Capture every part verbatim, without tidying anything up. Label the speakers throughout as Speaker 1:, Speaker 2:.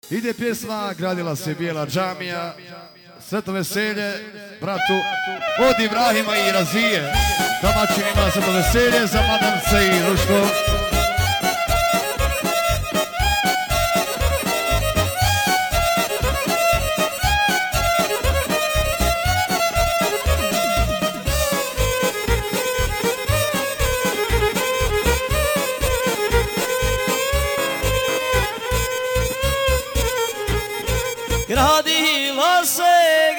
Speaker 1: Ide pjesma, gradila se bijela džamija, Sveto veselje, bratu, od Ibrahima i Razije, domaćinima Sveto veselje, za Madance i društvo.
Speaker 2: Gradila se,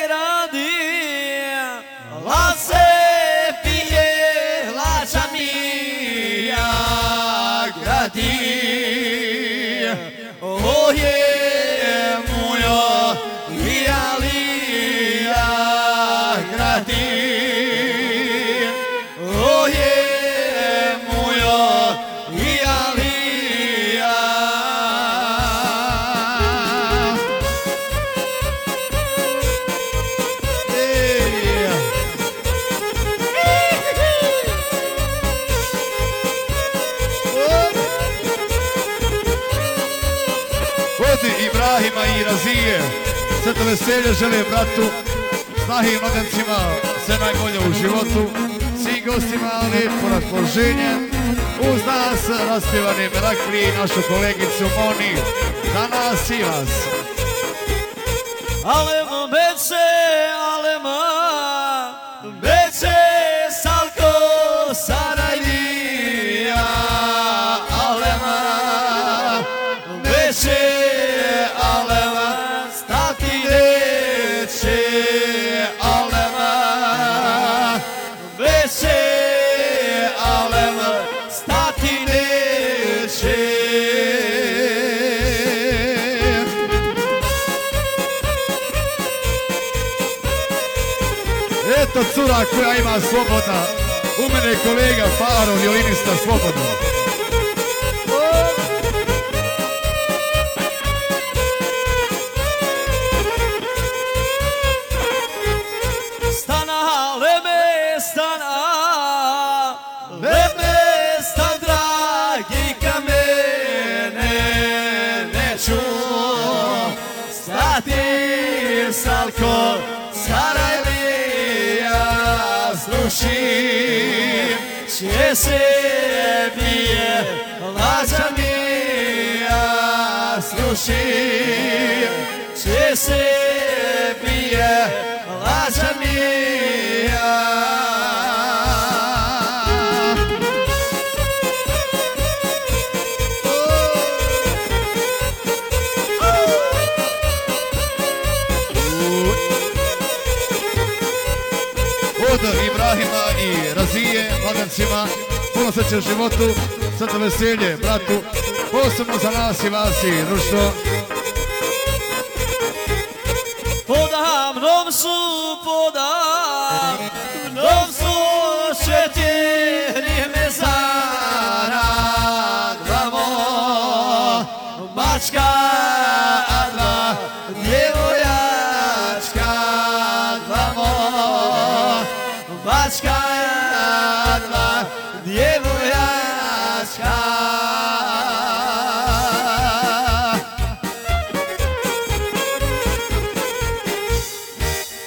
Speaker 2: gradila se bijela džamija, gradi, o je moja i Alija, gradi, o je moja i Alija.
Speaker 1: Ibrahima i Razije, Sveto veselje žele bratu, snahi i mladencima sve najbolje u životu, svim gostima lijepo raspoloženje, uz nas raspjevani Merakli i našu kolegicu Moni, za nas i vas.
Speaker 2: Alema beče, alema beče, salko Sarajlija, alema beče,
Speaker 1: Eto cura koja ima slobodna, u mene kolega Faro, violinista, slobodno.
Speaker 2: Stana, leme, stana, leme, stan, dragi kamene, neću stati, salko, Sarajlija, slušim, će se bije džamija, slušim, će se bije džamija.
Speaker 1: Od Ibrahima i Razije, mladencima, puno sreće u životu, Sveto veselje, bratu, posebno za nas i vas i društvo.
Speaker 2: Podamnom su, podamnom su četiri mezara, dvamo, bačka, dva, djevojačka, dvamo, bačka, dva, djevojačka.